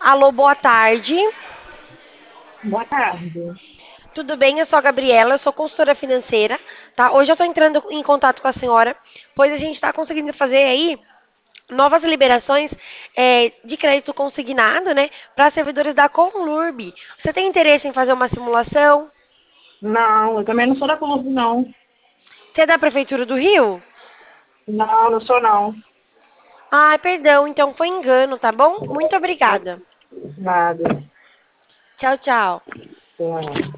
Alô, boa tarde. Boa tarde. Tudo bem? Eu sou a Gabriela, eu sou consultora financeira, tá? Hoje eu estou entrando em contato com a senhora, pois a gente está conseguindo fazer aí novas liberações de crédito consignado, né, para servidores da Conlurb. Você tem interesse em fazer uma simulação? Não, eu também não sou da Colombo, não. Você é da Prefeitura do Rio? Não, não sou, não. Ah, perdão, então foi engano, tá bom? Muito obrigada. Nada. Tchau, tchau. É.